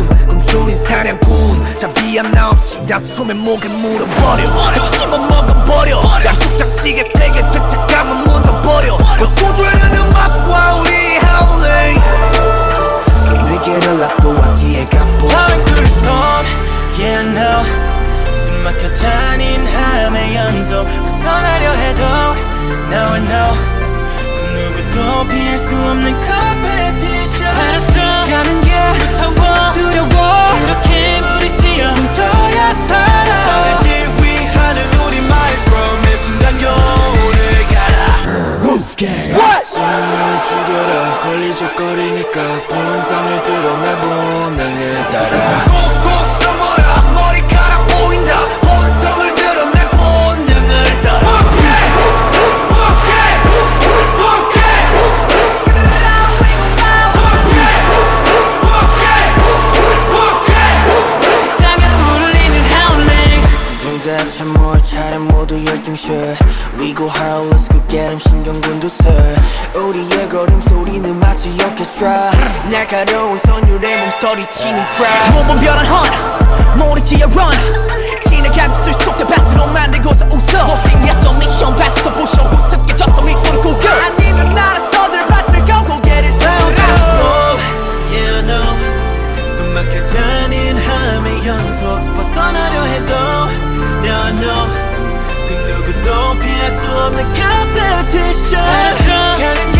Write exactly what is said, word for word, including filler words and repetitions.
꿈꾸는 사냥꾼 잡이 하나 없이 다 숨에 목에 물어버려 또 씹어먹어버려 양쪽장식의 세계 죄책감은 묻어버려 고조되는 음악과 우리 howling 위기를 압도하기에 갑부 Coming through the storm, yeah I know 숨막혀 잔인함의 연속 벗어나려 해도 Now I know 그 누구도 피할 수 없는 competition 사라져가는 게 무서워 두려워 그렇게 무리지어 훔쳐야 살아 세상을 지휘하는 우리 maestro 매 순간 영혼을 갈아 Roof Gang 숨을 죽여라 걸리적거리니까 본성을 드러내 본능에 따라 꼭꼭 숨어라 머리카락 보인다 본성을 드러내 본능을 따라 Roof Gang Roof Gang Roof Gang Roof Gang Roof Gang 세상에 울리는 howling 중대체 뭘 차례 모두 열중실 We go hard let's go get 'em 신경군두슬 우리의 걸음소리는 마치 오케스트라 날카로운 선율의 몸소리치는 crowd 몸은 변한 헌 모리지에 run 진의 가슴을 쏟아 밭으로 만들고서 웃어 보스팅에서 미션 받고서 부셔 후습해졌던 미소를 구겨 아니면 나라서들 밭을 걷고 고개를 세우고 Yeah I know 숨막혀 잔인함의 연속 벗어나려 해도 Now I know 그 누구도 피할 수 없는 competition 사라져가는